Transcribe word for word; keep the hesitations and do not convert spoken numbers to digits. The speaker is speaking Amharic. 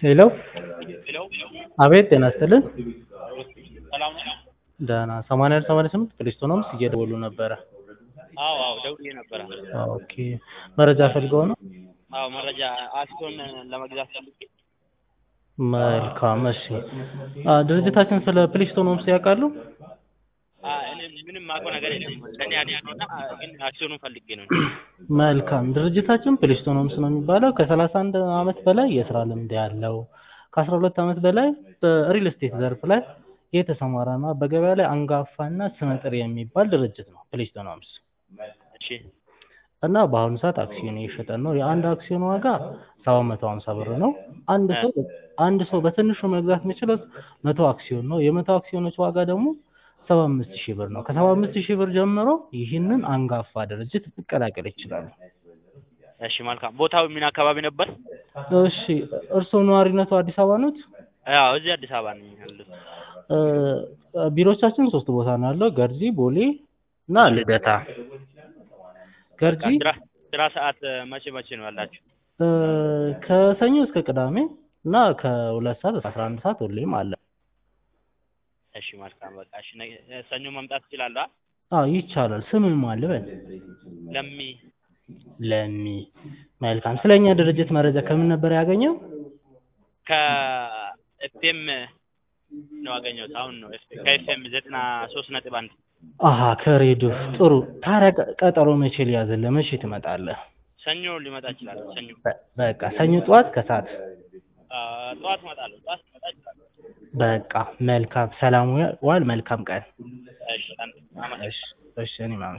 ሄሎ ሄሎ አቤት ጤና ይስጥልን። ሰላም ነው? ደህና ሰማንያ አንድ ሰማንያ ስምንት ፕሪስቶኖምስ እየደወሉ ነበረ። አዎ አዎ ደውዬ ነበረ። ኦኬ መረጃ ፈልገው ነው? አዎ መረጃ አክሲዮን ለመግዛት ፈልጌ። መልካም እሺ። አ ድርጅታችን ስለ ፕሪስቶኖምስ ያውቃሉ? አ እኔ ምንም የማውቀው ነገር የለም። ለኔ አዲስ ነውና ግን አክሲዮኑን ፈልጌ ነው። መልካም ድርጅታችን ፕሪስቶኖምስ ነው የሚባለው ከሰላሳ አንድ አመት በላይ የስራ ልምድ ያለው ከአስራ ሁለት አመት በላይ በሪል ስቴት ዘርፍ ላይ የተሰማራና በገበያ ላይ አንጋፋና ስመጥር የሚባል ድርጅት ነው ፕሪስቶኖምስ። እሺ እና በአሁኑ ሰዓት አክሲዮን እየሸጠን ነው። የአንድ አክሲዮን ዋጋ ሰባት መቶ ሃምሳ ብር ነው። አንድ ሰው አንድ ሰው በትንሹ መግዛት የሚችለው መቶ አክሲዮን ነው። የመቶ አክሲዮኖች ዋጋ ደግሞ ሰባ አምስት ሺህ ብር ነው። ከሰባ አምስት ሺህ ብር ጀምሮ ይህንን አንጋፋ ድርጅት መቀላቀል ይችላሉ። እሺ መልካም። ቦታው ምን አካባቢ ነበር? እሺ እርስዎ ነዋሪነቱ አዲስ አበባ ኖት? አዎ እዚህ አዲስ አበባ ነኝ ያለሁት። እ ቢሮቻችን ሶስት ቦታ ነው ያለው ገርጂ፣ ቦሌ እና ልደታ። ገርጂ ስራ ስራ ሰዓት መቼ መቼ ነው ያላችሁ? እ ከሰኞ እስከ ቅዳሜ እና ከሁለት ሰዓት እስከ አስራ አንድ ሰዓት ሁሌም አለ። እሺ መልካም በቃ እሺ ሰኞ መምጣት እችላለሁ? አዎ ይቻላል። ስምህ ማን ልበል? ለሚ ለሚ መልካም። ስለኛ ድርጅት መረጃ ከምን ነበር ያገኘው? ከኤፍኤም ነው ያገኘሁት። አሁን ነው ከኤፍኤም ዘጠና ሶስት ነጥብ አንድ አሃ ከሬዲዮ ጥሩ። ታዲያ ቀጠሮ መቼ ሊያዝልህ? መቼ ትመጣለህ? ሰኞ ሊመጣ ይችላል። ሰኞ በቃ ሰኞ ጠዋት ከሰዓት? አ ጠዋት እመጣለሁ። ጠዋት እመጣ ይችላል። በቃ መልካም። ሰላም ዋል። መልካም ቀን። እሺ አመሰግናለሁ። እሺ እሺ እኔም